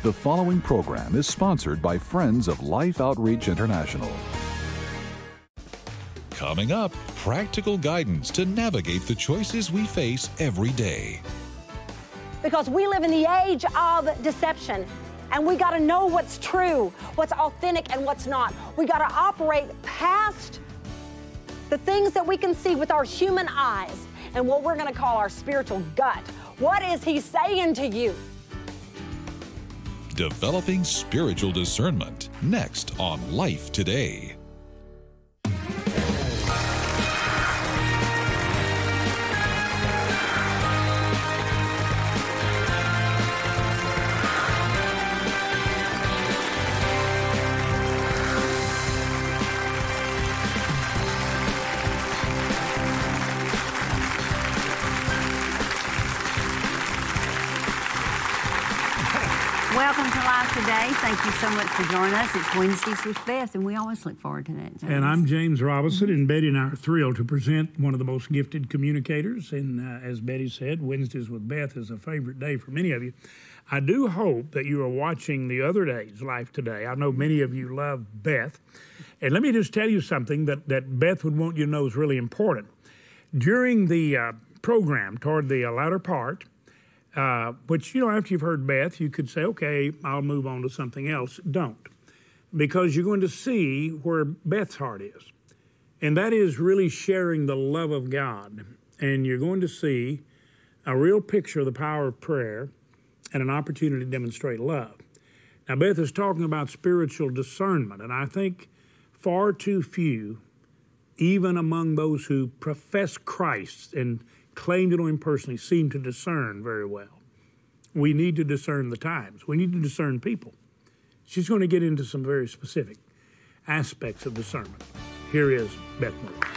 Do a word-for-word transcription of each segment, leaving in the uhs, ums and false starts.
The following program is sponsored by Friends of Life Outreach International. Coming up, practical guidance to navigate the choices we face every day. Because we live in the age of deception, and we got to know what's true, what's authentic, and what's not. We got to operate past the things that we can see with our human eyes and what we're going to call our spiritual gut. What is He saying to you? Developing spiritual discernment, next on Life Today. Welcome to Life Today. Thank you so much for joining us. It's Wednesdays with Beth, and we always look forward to that, James. And I'm James Robinson, and Betty and I are thrilled to present one of the most gifted communicators. And uh, as Betty said, Wednesdays with Beth is a favorite day for many of you. I do hope that you are watching the other days, Life Today. I know many of you love Beth. And let me just tell you something that, that Beth would want you to know is really important. During the uh, program, toward the uh, latter part, Uh, which, you know, after you've heard Beth, you could say, okay, I'll move on to something else. Don't. Because you're going to see where Beth's heart is. And that is really sharing the love of God. And you're going to see a real picture of the power of prayer and an opportunity to demonstrate love. Now, Beth is talking about spiritual discernment. And I think far too few, even among those who profess Christ and claim to know Him personally, seem to discern very well. We need to discern the times. We need to discern people. She's going to get into some very specific aspects of discernment. Here is Beth Moore.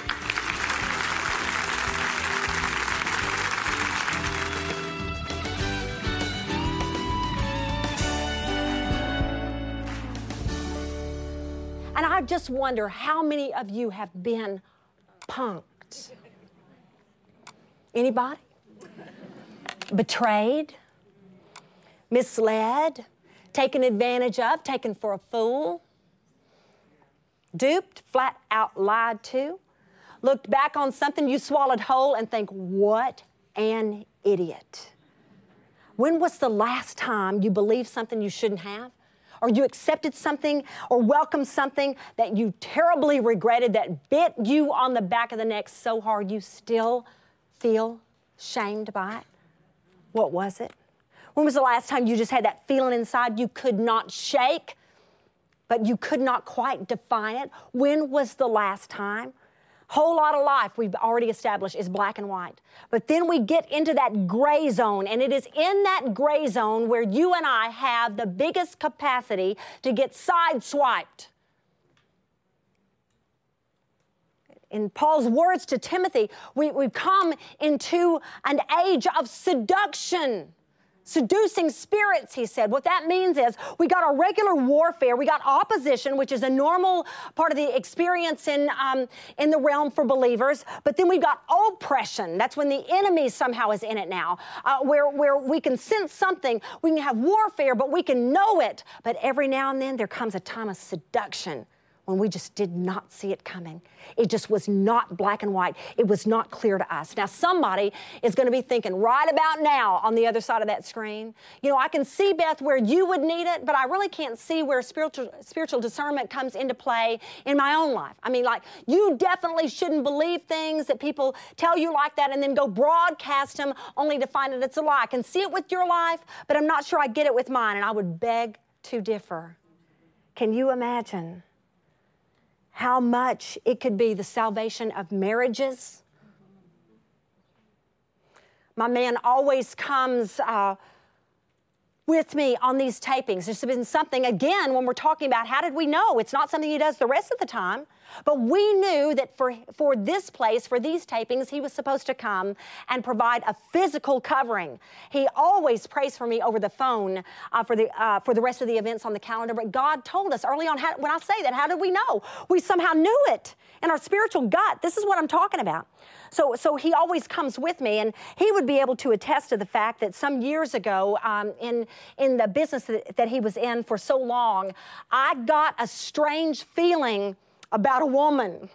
And I just wonder how many of you have been punked. Anybody? Betrayed, misled, taken advantage of, taken for a fool, duped, flat out lied to, looked back on something you swallowed whole and think, what an idiot. When was the last time you believed something you shouldn't have? Or you accepted something or welcomed something that you terribly regretted that bit you on the back of the neck so hard you still feel shamed by it? What was it? When was the last time you just had that feeling inside you could not shake, but you could not quite define it? When was the last time? Whole lot of life we've already established is black and white. But then we get into that gray zone, and it is in that gray zone where you and I have the biggest capacity to get sideswiped. In Paul's words to Timothy, we, we've come into an age of seduction. Seducing spirits, he said. What that means is we got our regular warfare, we got opposition, which is a normal part of the experience in, um, in the realm for believers, but then we've got oppression. That's when the enemy somehow is in it now, uh, where, where we can sense something. We can have warfare, but we can know it. But every now and then there comes a time of seduction when we just did not see it coming. It just was not black and white. It was not clear to us. Now, somebody is going to be thinking right about now on the other side of that screen, you know, I can see, Beth, where you would need it, but I really can't see where spiritual, spiritual discernment comes into play in my own life. I mean, like, you definitely shouldn't believe things that people tell you like that and then go broadcast them only to find that it's a lie. I can see it with your life, but I'm not sure I get it with mine, and I would beg to differ. Can you imagine how much it could be the salvation of marriages? My man always comes uh, with me on these tapings. There's been something, again, when we're talking about how did we know? It's not something he does the rest of the time. But we knew that for, for this place, for these tapings, he was supposed to come and provide a physical covering. He always prays for me over the phone uh, for the uh, for the rest of the events on the calendar. But God told us early on, how, when I say that, how did we know? We somehow knew it in our spiritual gut. This is what I'm talking about. So, so he always comes with me, and he would be able to attest to the fact that some years ago, um, in in the business that, that he was in for so long, I got a strange feeling about a woman.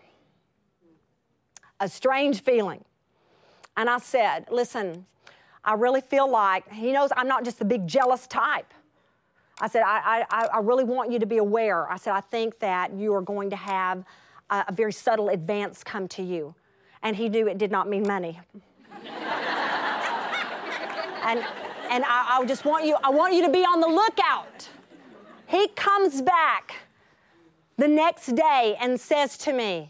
A strange feeling. And I said, listen, I really feel like, he knows I'm not just the big jealous type. I said, I, I, I really want you to be aware. I said, I think that you are going to have a, a very subtle advance come to you. And he knew it did not mean money. and and I, I just want you, I want you to be on the lookout. He comes back the next day and says to me,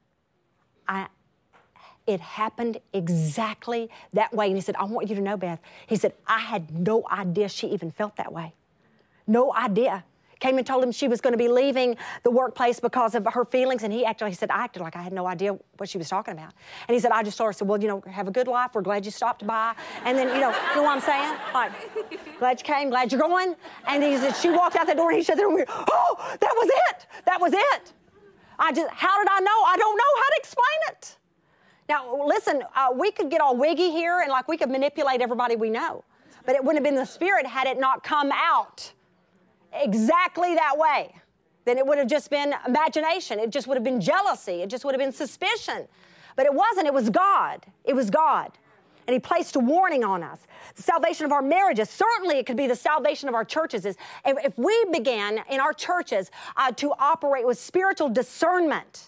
I, it happened exactly that way. And he said, I want you to know, Beth. He said, I had no idea she even felt that way. No idea. Came and told him she was going to be leaving the workplace because of her feelings. And he actually he said, I acted like I had no idea what she was talking about. And he said, I just told her, said, well, you know, have a good life. We're glad you stopped by. And then, you know, you know what I'm saying? Like, glad you came, glad you're going. And he said, she walked out the door and he said, oh, that was it. That was it. I just, how did I know? I don't know how to explain it. Now, listen, uh, we could get all wiggy here and like we could manipulate everybody we know. But it wouldn't have been the Spirit had it not come out exactly that way. Then it would have just been imagination. It just would have been jealousy. It just would have been suspicion. But it wasn't. It was God. It was God. And he placed a warning on us. The salvation of our marriages, certainly it could be the salvation of our churches. Is if, if we began in our churches uh, to operate with spiritual discernment,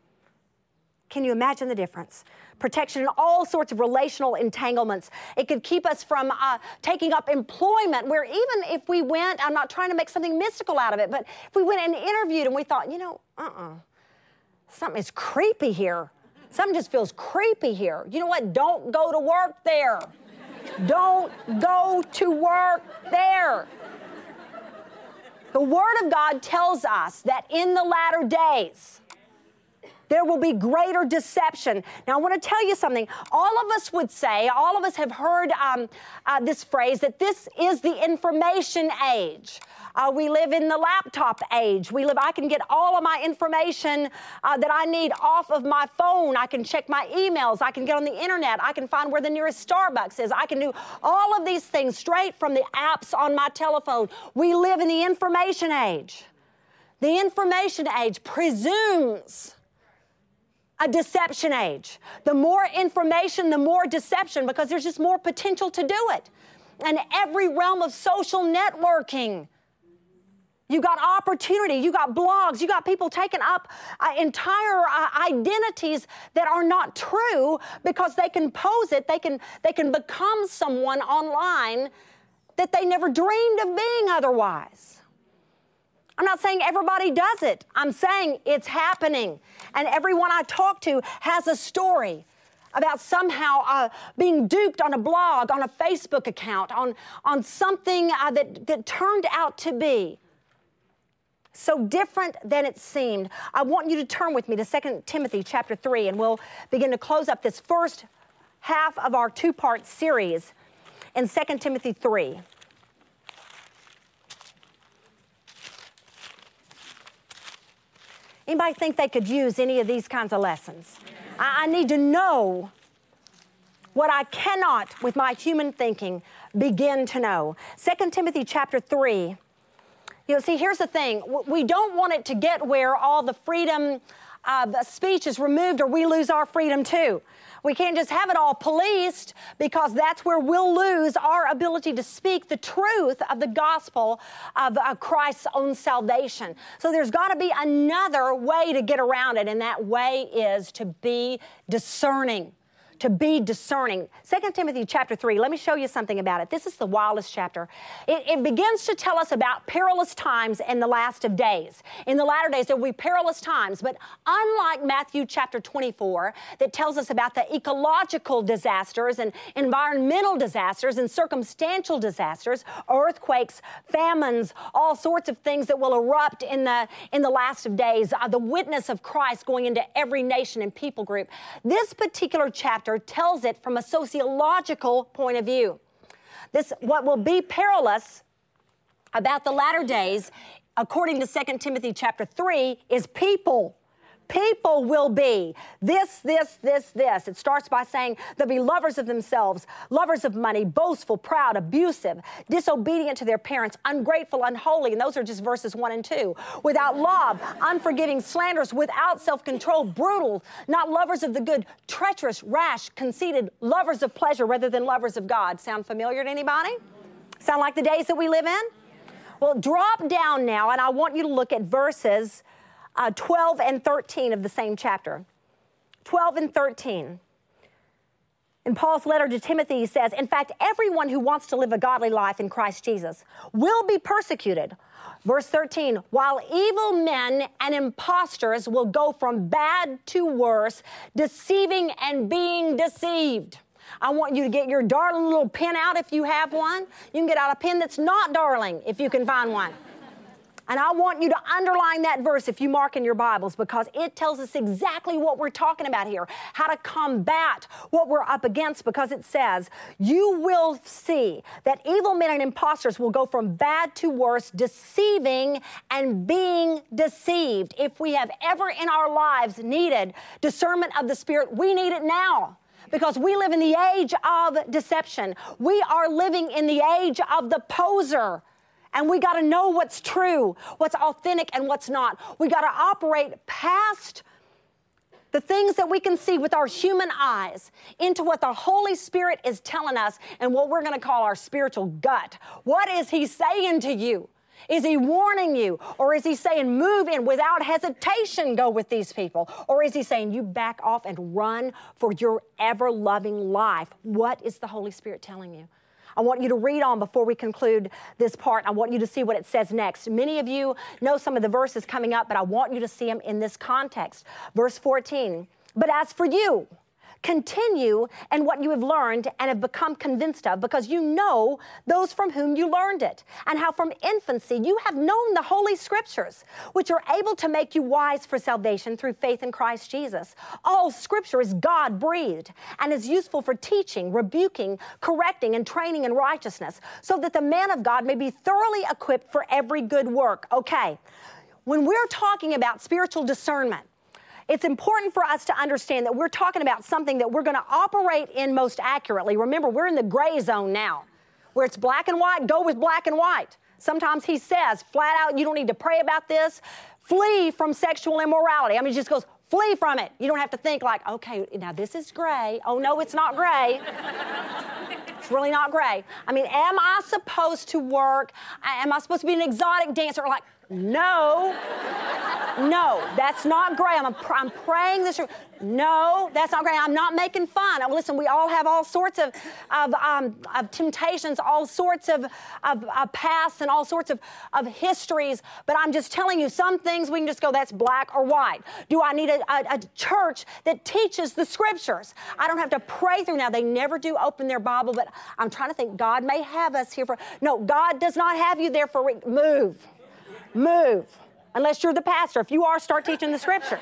can you imagine the difference? Protection in all sorts of relational entanglements. It could keep us from uh, taking up employment where even if we went, I'm not trying to make something mystical out of it, but if we went and interviewed and we thought, you know, uh-uh, something is creepy here. Something just feels creepy here. You know what? Don't go to work there. Don't go to work there. The Word of God tells us that in the latter days, there will be greater deception. Now, I want to tell you something. All of us would say, all of us have heard um, uh, this phrase, that this is the information age. Uh, we live in the laptop age. We live, I can get all of my information uh, that I need off of my phone. I can check my emails. I can get on the internet. I can find where the nearest Starbucks is. I can do all of these things straight from the apps on my telephone. We live in the information age. The information age presumes a deception age. The more information, the more deception, because there's just more potential to do it. And every realm of social networking, you got opportunity, you got blogs, you got people taking up uh, entire uh, identities that are not true because they can pose it, they can, they can become someone online that they never dreamed of being otherwise. I'm not saying everybody does it. I'm saying it's happening. And everyone I talk to has a story about somehow uh, being duped on a blog, on a Facebook account, on, on something uh, that, that turned out to be so different than it seemed. I want you to turn with me to Second Timothy chapter three, and we'll begin to close up this first half of our two-part series in Second Timothy three. Anybody think they could use any of these kinds of lessons? I, I need to know what I cannot, with my human thinking, begin to know. Second Timothy chapter three. You know, see, here's the thing. We don't want it to get where all the freedom of speech is removed or we lose our freedom too. We can't just have it all policed, because that's where we'll lose our ability to speak the truth of the gospel of uh, Christ's own salvation. So there's got to be another way to get around it, and that way is to be discerning. To be discerning. Second Timothy chapter three, let me show you something about it. This is the wildest chapter. It, it begins to tell us about perilous times in the last of days. In the latter days, there will be perilous times, but unlike Matthew chapter twenty-four, that tells us about the ecological disasters and environmental disasters and circumstantial disasters, earthquakes, famines, all sorts of things that will erupt in the, in the last of days, uh, the witness of Christ going into every nation and people group. This particular chapter tells it from a sociological point of view. This, what will be perilous about the latter days, according to Second Timothy chapter three, is people. People will be this, this, this, this. It starts by saying they'll be lovers of themselves, lovers of money, boastful, proud, abusive, disobedient to their parents, ungrateful, unholy. And those are just verses one and two. Without love, unforgiving, slanderous, without self-control, brutal, not lovers of the good, treacherous, rash, conceited, lovers of pleasure rather than lovers of God. Sound familiar to anybody? Sound like the days that we live in? Well, drop down now, and I want you to look at verses Uh, twelve and thirteen of the same chapter. twelve and thirteen. In Paul's letter to Timothy, he says, in fact, everyone who wants to live a godly life in Christ Jesus will be persecuted. Verse thirteen, while evil men and impostors will go from bad to worse, deceiving and being deceived. I want you to get your darling little pen out if you have one. You can get out a pen that's not darling if you can find one. And I want you to underline that verse if you mark in your Bibles, because it tells us exactly what we're talking about here, how to combat what we're up against, because it says, you will see that evil men and impostors will go from bad to worse, deceiving and being deceived. If we have ever in our lives needed discernment of the Spirit, we need it now. Because we live in the age of deception. We are living in the age of the poser. And we got to know what's true, what's authentic, and what's not. We got to operate past the things that we can see with our human eyes into what the Holy Spirit is telling us and what we're going to call our spiritual gut. What is He saying to you? Is He warning you? Or is He saying, move in without hesitation, go with these people? Or is He saying, you back off and run for your ever-loving life? What is the Holy Spirit telling you? I want you to read on before we conclude this part. I want you to see what it says next. Many of you know some of the verses coming up, but I want you to see them in this context. Verse fourteen, but as for you, continue in what you have learned and have become convinced of, because you know those from whom you learned it, and how from infancy you have known the Holy Scriptures, which are able to make you wise for salvation through faith in Christ Jesus. All Scripture is God-breathed and is useful for teaching, rebuking, correcting, and training in righteousness, so that the man of God may be thoroughly equipped for every good work. Okay, when we're talking about spiritual discernment, it's important for us to understand that we're talking about something that we're going to operate in most accurately. Remember, we're in the gray zone now, where it's black and white, go with black and white. Sometimes He says flat out, you don't need to pray about this. Flee from sexual immorality. I mean, He just goes, flee from it. You don't have to think like, okay, now this is gray. Oh, no, it's not gray. It's really not gray. I mean, am I supposed to work? Am I supposed to be an exotic dancer? Like, no. No, that's not gray. I'm, a, I'm praying this. No, that's not gray. I'm not making fun. Oh, listen, we all have all sorts of, of, um, of temptations, all sorts of, of, of pasts and all sorts of, of histories. But I'm just telling you, some things we can just go, that's black or white. Do I need a, a, a church that teaches the Scriptures? I don't have to pray through. Now, they never do open their Bible, but I'm trying to think, God may have us here for, no, God does not have you there for, move, move. Unless you're the pastor. If you are, start teaching the Scriptures.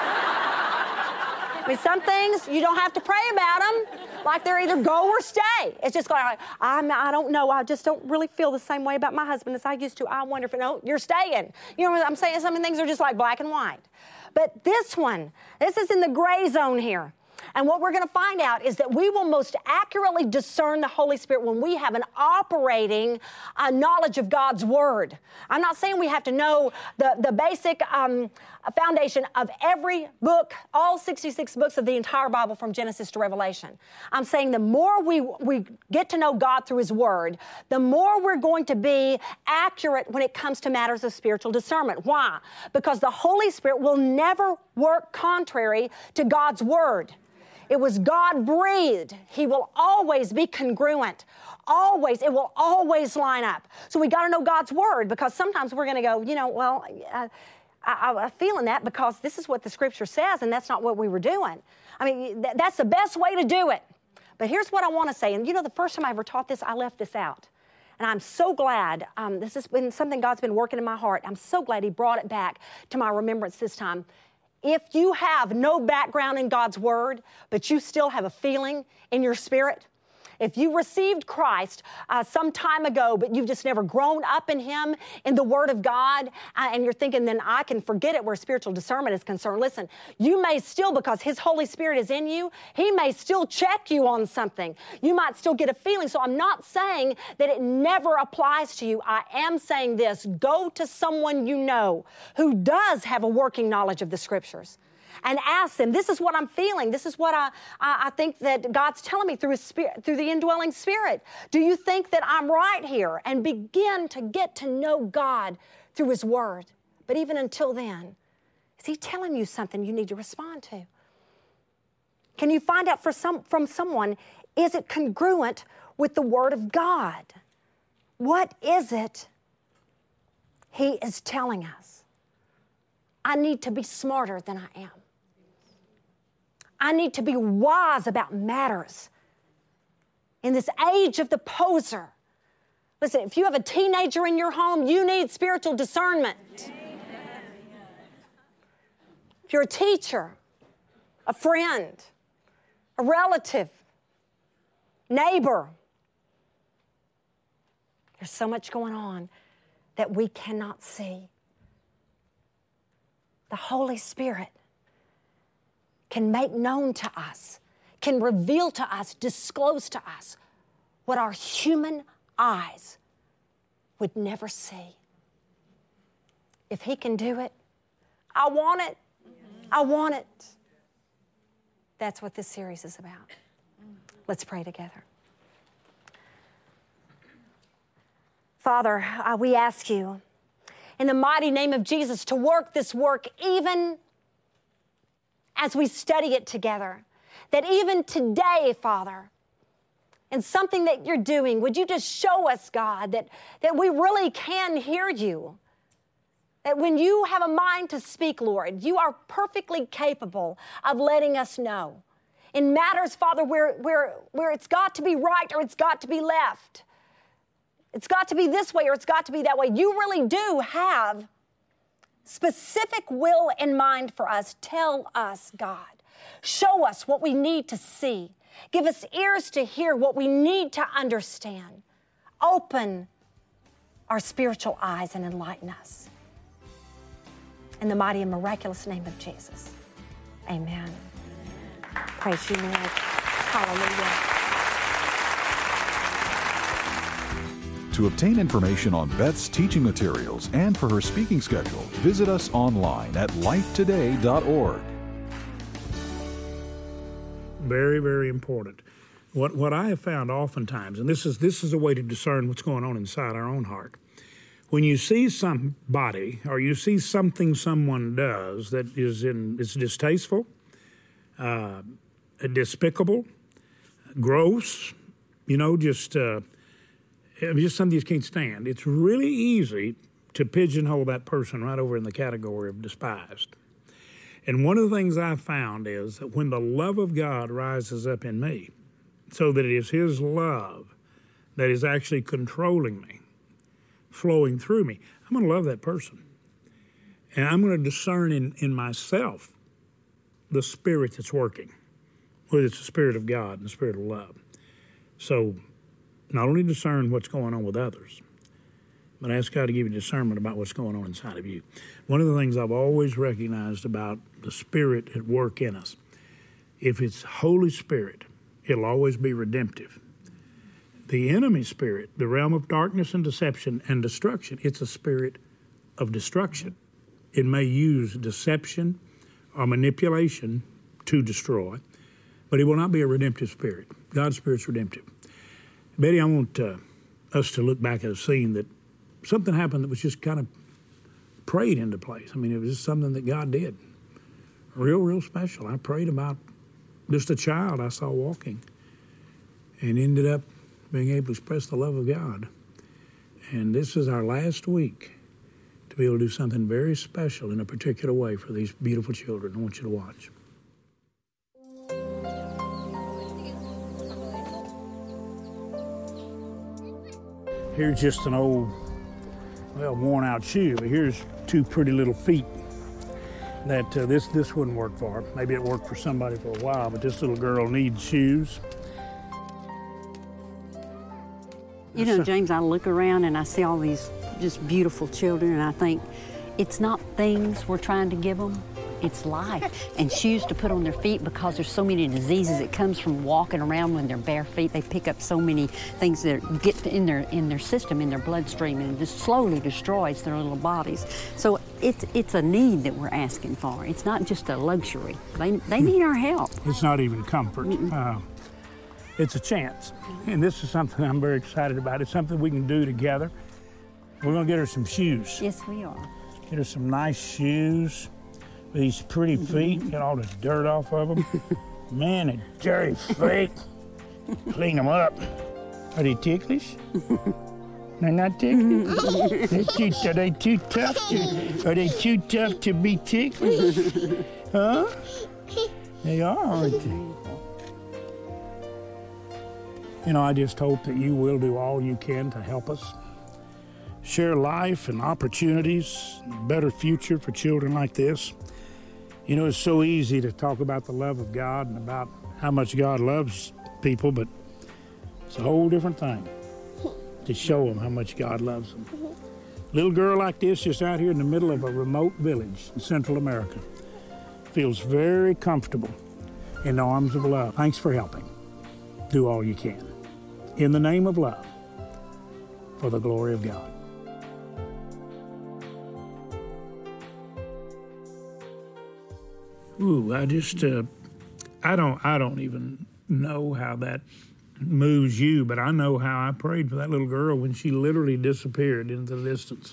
I mean, some things you don't have to pray about them. Like they're either go or stay. It's just like, I'm, I don't know. I just don't really feel the same way about my husband as I used to. I wonder if, no, you're staying. You know what I'm saying? Some things are just like black and white. But this one, this is in the gray zone here. And what we're going to find out is that we will most accurately discern the Holy Spirit when we have an operating uh, knowledge of God's Word. I'm not saying we have to know the, the basic um, foundation of every book, all sixty-six books of the entire Bible from Genesis to Revelation. I'm saying the more we, we get to know God through His Word, the more we're going to be accurate when it comes to matters of spiritual discernment. Why? Because the Holy Spirit will never work contrary to God's Word. It was God-breathed. He will always be congruent. Always. It will always line up. So we got to know God's Word, because sometimes we're going to go, you know, well, uh, I, I'm feeling that because this is what the Scripture says, and that's not what we were doing. I mean, th- that's the best way to do it. But here's what I want to say. And you know, the first time I ever taught this, I left this out. And I'm so glad, um, this has been something God's been working in my heart. I'm so glad He brought it back to my remembrance this time. If you have no background in God's Word, but you still have a feeling in your spirit, If you received Christ uh, some time ago, but you've just never grown up in Him, in the Word of God, uh, and you're thinking, then I can forget it where spiritual discernment is concerned. Listen, you may still, because His Holy Spirit is in you, He may still check you on something. You might still get a feeling. So I'm not saying that it never applies to you. I am saying this: go to someone you know who does have a working knowledge of the Scriptures, and ask them, this is what I'm feeling. This is what I, I, I think that God's telling me through His Spirit, through the indwelling Spirit. Do you think that I'm right here? And begin to get to know God through His Word. But even until then, is He telling you something you need to respond to? Can you find out for some, from someone, is it congruent with the Word of God? What is it He is telling us? I need to be smarter than I am. I need to be wise about matters. In this age of the poser, listen, if you have a teenager in your home, you need spiritual discernment. If you're a teacher, a friend, a relative, neighbor, there's so much going on that we cannot see. The Holy Spirit can make known to us, can reveal to us, disclose to us what our human eyes would never see. If He can do it, I want it. I want it. That's what this series is about. Let's pray together. Father, uh, we ask You in the mighty name of Jesus to work this work even as we study it together. That even today, Father, in something that You're doing, would You just show us, God, that, that we really can hear You. That when You have a mind to speak, Lord, You are perfectly capable of letting us know. In matters, Father, where, where, where it's got to be right or it's got to be left. It's got to be this way or it's got to be that way. You really do have specific will in mind for us. Tell us, God. Show us what we need to see. Give us ears to hear what we need to understand. Open our spiritual eyes and enlighten us. In the mighty and miraculous name of Jesus. Amen. Praise You, Lord. Hallelujah. To obtain information on Beth's teaching materials and for her speaking schedule, visit us online at life today dot org. Very, very important. What what I have found oftentimes, and this is this is a way to discern what's going on inside our own heart. When you see somebody or you see something someone does that is in it's distasteful, uh, despicable, gross, you know, just. Uh, It's just something you can't stand. It's really easy to pigeonhole that person right over in the category of despised. And one of the things I've found is that when the love of God rises up in me, so that it is His love that is actually controlling me, flowing through me, I'm going to love that person. And I'm going to discern in, in myself the spirit that's working, whether it's the Spirit of God and the Spirit of love. So not only discern what's going on with others, but ask God to give you discernment about what's going on inside of you. One of the things I've always recognized about the Spirit at work in us, if it's Holy Spirit, it'll always be redemptive. The enemy spirit, the realm of darkness and deception and destruction, it's a spirit of destruction. It may use deception or manipulation to destroy, but it will not be a redemptive spirit. God's Spirit's redemptive. Betty, I want uh, us to look back at a scene that something happened that was just kind of prayed into place. I mean, it was just something that God did. Real, real special. I prayed about just a child I saw walking and ended up being able to express the love of God. And this is our last week to be able to do something very special in a particular way for these beautiful children. I want you to watch. Here's just an old, well, worn-out shoe, but here's two pretty little feet that uh, this this wouldn't work for. Maybe it worked for somebody for a while, but this little girl needs shoes. You know, James, I look around and I see all these just beautiful children, and I think it's not things we're trying to give them, it's life. And shoes to put on their feet, because there's so many diseases that comes from walking around when they're bare feet. They pick up so many things that get in their in their system, in their bloodstream, and just slowly destroys their little bodies. So it's it's a need that we're asking for. It's not just a luxury. They, they need our help. It's not even comfort. Uh, it's a chance. And this is something I'm very excited about. It's something we can do together. We're going to get her some shoes. Yes, we are. Get her some nice shoes with these pretty feet. Get all the dirt off of them. Man, the dirty feet. Clean them up. Are they ticklish? They're not ticklish? They're too, are they too tough to, are they too tough to be ticklish? Huh? They are, aren't they? You know, I just hope that you will do all you can to help us share life and opportunities, a better future for children like this. You know, it's so easy to talk about the love of God and about how much God loves people, but it's a whole different thing to show them how much God loves them. A little girl like this, just out here in the middle of a remote village in Central America, feels very comfortable in the arms of love. Thanks for helping. Do all you can. In the name of love, for the glory of God. Ooh, I just, uh, I don't, I don't even know how that moves you, but I know how I prayed for that little girl when she literally disappeared into the distance.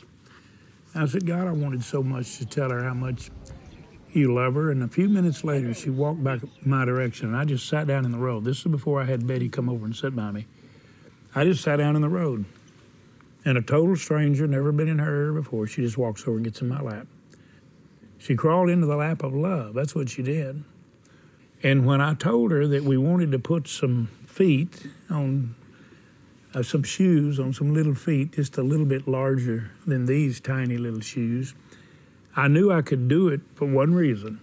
I said, God, I wanted so much to tell her how much you love her, and a few minutes later, she walked back my direction, and I just sat down in the road. This is before I had Betty come over and sit by me. I just sat down in the road, and a total stranger, never been in her area before, she just walks over and gets in my lap. She crawled into the lap of love. That's what she did. And when I told her that we wanted to put some feet on, uh, some shoes on some little feet, just a little bit larger than these tiny little shoes, I knew I could do it for one reason.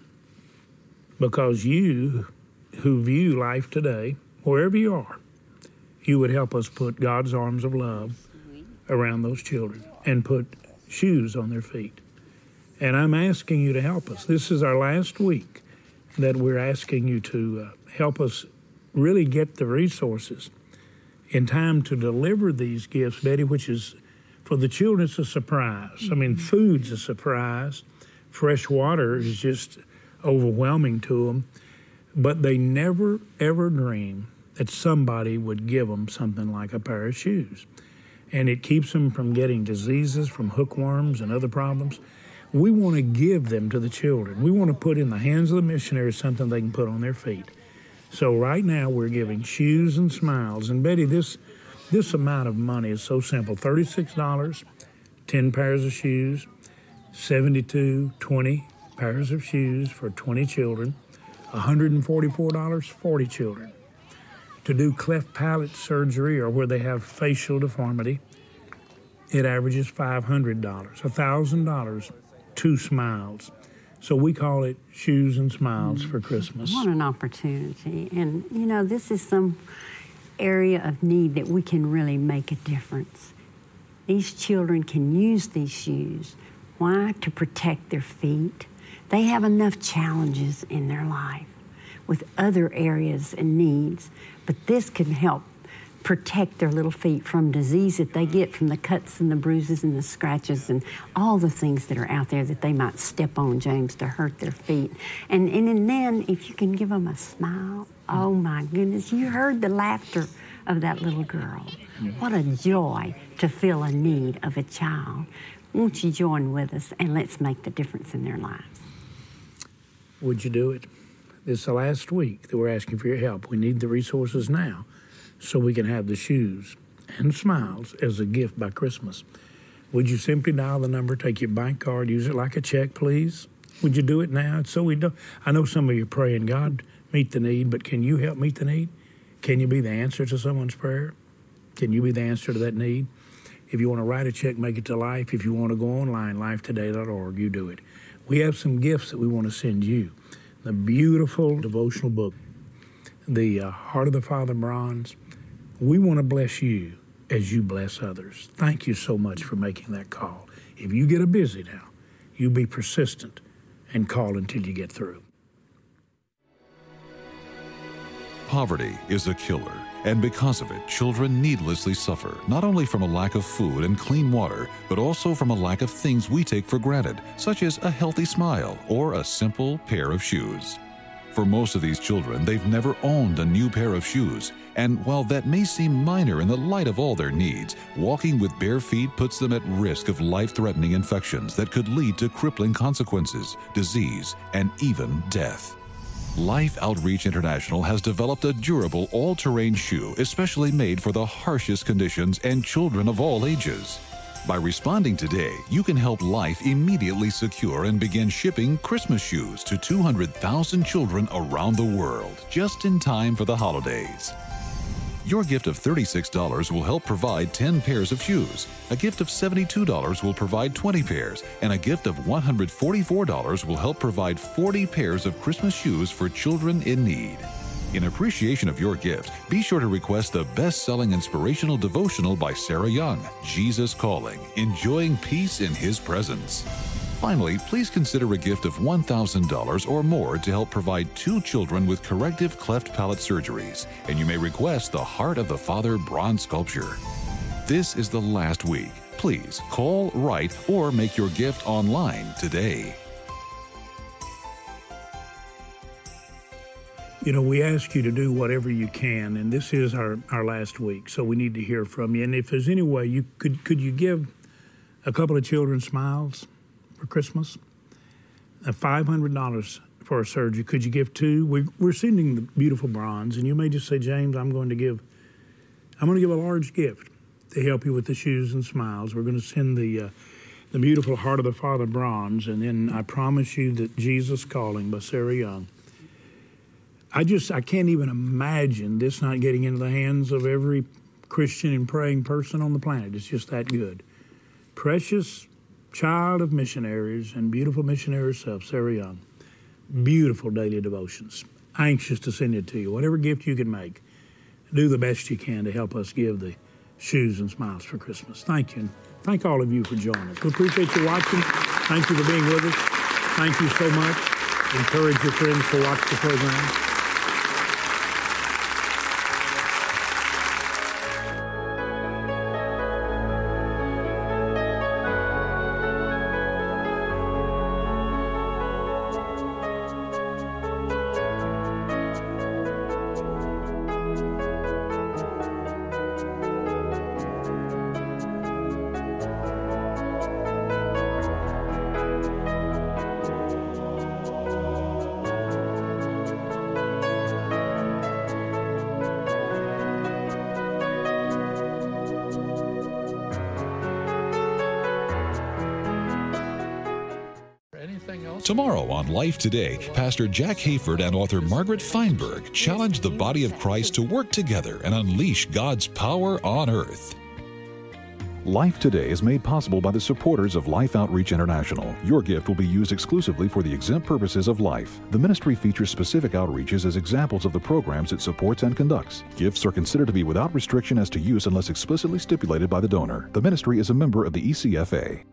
Because you, who view life today, wherever you are, you would help us put God's arms of love around those children and put shoes on their feet. And I'm asking you to help us. This is our last week that we're asking you to uh, help us really get the resources in time to deliver these gifts, Betty, which is, for the children, it's a surprise. Mm-hmm. I mean, food's a surprise. Fresh water is just overwhelming to them. But they never, ever dream that somebody would give them something like a pair of shoes. And it keeps them from getting diseases, from hookworms and other problems. We want to give them to the children. We want to put in the hands of the missionaries something they can put on their feet. So right now we're giving shoes and smiles. And Betty, this this amount of money is so simple. thirty-six dollars, ten pairs of shoes, seventy-two dollars, twenty pairs of shoes for twenty children, one hundred forty-four dollars, forty children. To do cleft palate surgery or where they have facial deformity, it averages five hundred dollars, one thousand dollars, two smiles. So we call it Shoes and Smiles for Christmas. What an opportunity. And, you know, this is some area of need that we can really make a difference. These children can use these shoes. Why? To protect their feet. They have enough challenges in their life with other areas and needs, but this can help protect their little feet from disease that they get from the cuts and the bruises and the scratches and all the things that are out there that they might step on, James, to hurt their feet. And, and, and then if you can give them a smile, oh my goodness, you heard the laughter of that little girl. What a joy to feel a need of a child. Won't you join with us and let's make the difference in their lives? Would you do it? This is the last week that we're asking for your help. We need the resources now so we can have the shoes and smiles as a gift by Christmas. Would you simply dial the number, take your bank card, use it like a check, please? Would you do it now? So we do. I know some of you are praying, God, meet the need, but can you help meet the need? Can you be the answer to someone's prayer? Can you be the answer to that need? If you want to write a check, make it to Life. If you want to go online, life today dot org, you do it. We have some gifts that we want to send you. The beautiful devotional book, the uh, Heart of the Father bronze. We want to bless you as you bless others. Thank you so much for making that call. If you get a busy now, you be persistent and call until you get through. Poverty is a killer, and because of it, children needlessly suffer, not only from a lack of food and clean water, but also from a lack of things we take for granted, such as a healthy smile or a simple pair of shoes. For most of these children, they've never owned a new pair of shoes, and while that may seem minor in the light of all their needs, walking with bare feet puts them at risk of life-threatening infections that could lead to crippling consequences, disease, and even death. Life Outreach International has developed a durable all-terrain shoe especially made for the harshest conditions and children of all ages. By responding today, you can help Life immediately secure and begin shipping Christmas shoes to two hundred thousand children around the world, just in time for the holidays. Your gift of thirty-six dollars will help provide ten pairs of shoes. A gift of seventy-two dollars will provide twenty pairs, and a gift of one hundred forty-four dollars will help provide forty pairs of Christmas shoes for children in need. In appreciation of your gift, be sure to request the best-selling inspirational devotional by Sarah Young, Jesus Calling, Enjoying Peace in His Presence. Finally, please consider a gift of one thousand dollars or more to help provide two children with corrective cleft palate surgeries, and you may request the Heart of the Father bronze sculpture. This is the last week. Please call, write, or make your gift online today. You know, we ask you to do whatever you can, and this is our, our last week, so we need to hear from you. And if there's any way, you could could you give a couple of children smiles for Christmas? Uh, five hundred dollars for a surgery. Could you give two? We, we're sending the beautiful bronze, and you may just say, James, I'm going to give, I'm going to give a large gift to help you with the shoes and smiles. We're going to send the uh, the beautiful Heart of the Father bronze, and then I promise you that Jesus Calling by Sarah Young. I just, I can't even imagine this not getting into the hands of every Christian and praying person on the planet. It's just that good. Precious child of missionaries and beautiful missionary herself, Sarah Young. Beautiful daily devotions. Anxious to send it to you. Whatever gift you can make, do the best you can to help us give the shoes and smiles for Christmas. Thank you. And thank all of you for joining us. We appreciate you watching. Thank you for being with us. Thank you so much. Encourage your friends to watch the program. Tomorrow on Life Today, Pastor Jack Hayford and author Margaret Feinberg challenge the body of Christ to work together and unleash God's power on earth. Life Today is made possible by the supporters of Life Outreach International. Your gift will be used exclusively for the exempt purposes of life. The ministry features specific outreaches as examples of the programs it supports and conducts. Gifts are considered to be without restriction as to use unless explicitly stipulated by the donor. The ministry is a member of the E C F A.